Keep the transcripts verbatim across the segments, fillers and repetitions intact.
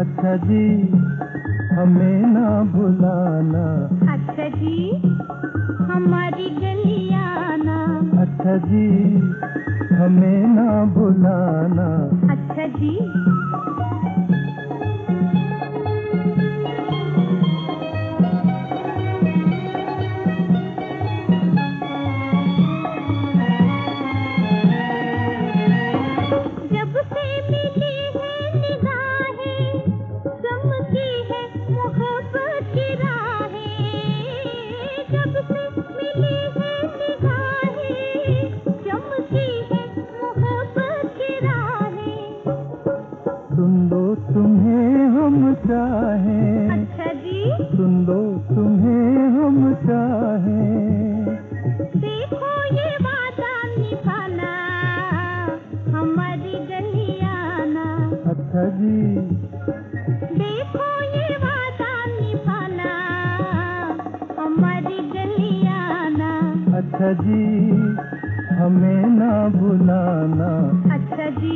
अच्छा जी हमें ना भुलाना। अच्छा जी हमारी गलियाना। अच्छा जी हमें ना भुलाना। अच्छा जी सुन लो तुम्हें हम चाहें। अच्छा जी सुन लो तुम्हें हम चाहें। देखो ये वादा निभाना हमारी गलियाना। अच्छा जी देखो ये वादा निभाना हमारी गलियाना। अच्छा जी हमें ना भुलाना। अच्छा जी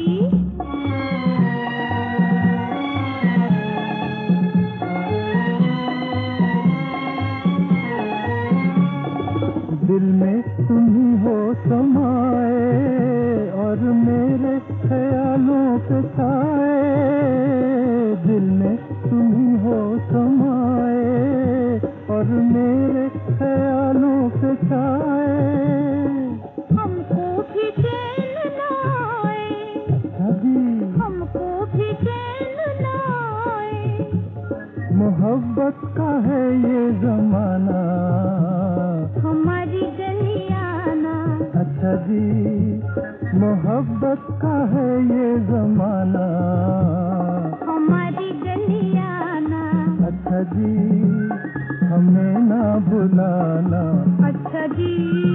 दिल में तुम ही हो समाए और मेरे ख्यालों पे छाए। दिल में तुम ही हो समाए और मेरे ख्यालों पे छाए। हमको भी चैन न आए। अच्छा जी हमको भी चैन न आए। मोहब्बत का है ये जमाना हमारी गलियाना। अच्छा जी मोहब्बत का है ये जमाना हमारी गलियाना। अच्छा जी हमें ना भुलाना। अच्छा जी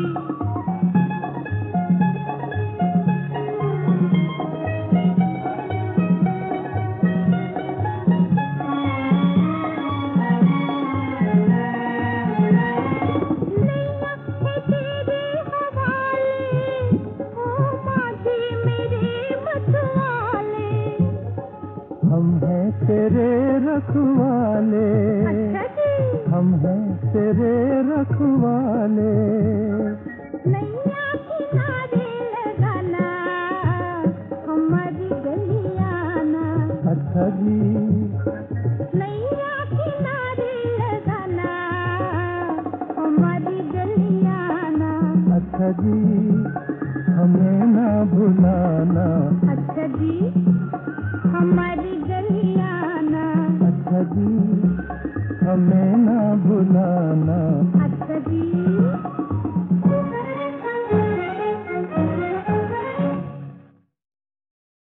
हम हैं तेरे रखवाले। अच्छा जी हम हैं तेरे रखवाले। नैया किनारे लगाना हमारी गलियाना। अच्छा जी नैया किनारे लगाना हमारी गलियाना। अच्छा जी हमें ना भुलाना। अच्छा जी हमारी गलियाना। अच्छा जी हमें ना भुलाना। अच्छा जी